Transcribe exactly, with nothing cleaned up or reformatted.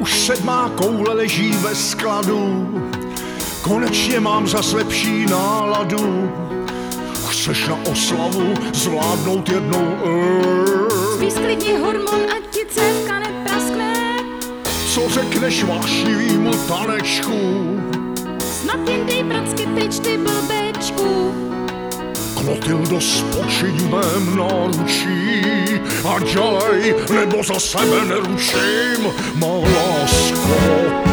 už sedmá koule leží ve skladu, konečně mám zas lepší náladu. Chceš na oslavu zvládnout jednou er. Vysklidni hormon, ať ti cévka nepraskne. Co řekneš vášnivýmu tanečku? Snad jen dej pracky pryč, ty blbečku. Klotildo, spočiň v mém náručí a dělej, nebo za sebe neruším, má lásko.